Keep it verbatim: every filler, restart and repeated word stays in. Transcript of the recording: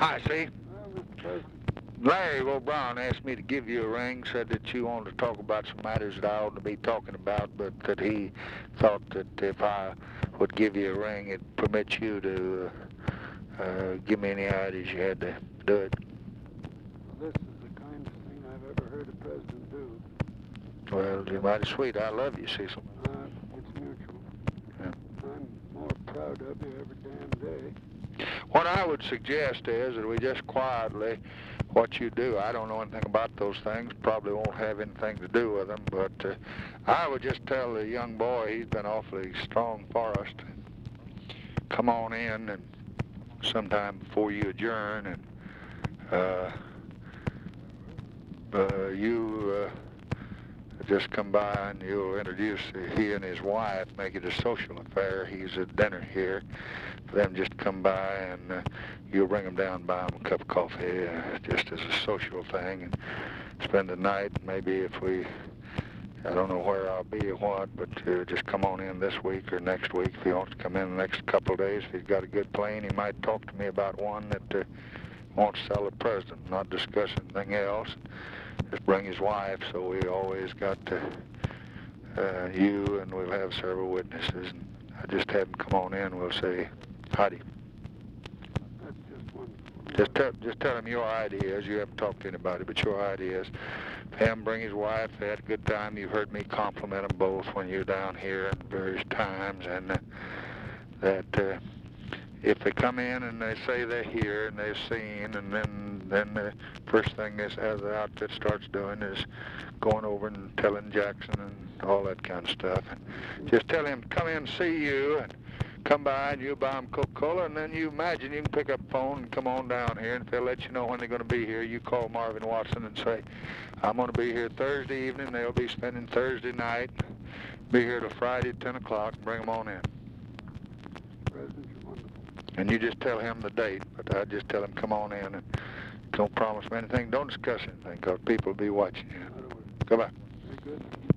Hi, see? Well, Mister President, Larry O'Brien asked me to give you a ring, said that you wanted to talk about some matters that I ought to be talking about, but that he thought that if I would give you a ring, it'd permit you to uh, uh, give me any ideas you had to do it. well, this is the kindest thing I've ever heard a president do. Well, you're mighty sweet. I love you, Cecil. Uh, it's mutual. Yeah. I'm more proud of you every damn day. What I would suggest is that we just quietly, what you do, I don't know anything about those things, probably won't have anything to do with them, but uh, I would just tell the young boy, he's been awfully strong for us, to come on in and sometime before you adjourn, and uh, uh, you uh, just come by and you'll introduce he and his wife, make it a social affair. He's at dinner here. For them just come by and uh, you'll bring them down, buy them a cup of coffee, uh, just as a social thing, and spend the night. Maybe if we, I don't know where I'll be or what, but uh, just come on in this week or next week if he wants to come in the next couple of days. If he's got a good plane, he might talk to me about one that uh, wants to sell the president, not discuss anything else. Just bring his wife, so we always got uh, uh, you, and we'll have several witnesses. And I just have him come on in. We'll say, howdy. That's just wonderful. Just tell, just tell him your ideas. You haven't talked to anybody, but your ideas. Him bring his wife. They had a good time. You've heard me compliment them both when you're down here at various times, and uh, that uh, if they come in and they say they're here and they've seen, and then then the first thing this as the outfit starts doing is going over and telling Jackson and all that kind of stuff. And just tell him come in and see you, and come by and you buy them Coca-Cola, and then you imagine you can pick up the phone and come on down here, and if they'll let you know when they're going to be here, you call Marvin Watson and say, I'm going to be here Thursday evening. They'll be spending Thursday night. Be here till Friday at ten o'clock. Bring them on in. President, you're wonderful. And you just tell him the date, but I just tell him come on in, and don't promise him anything. Don't discuss anything, because people will be watching you. I don't worry. Goodbye. Very good.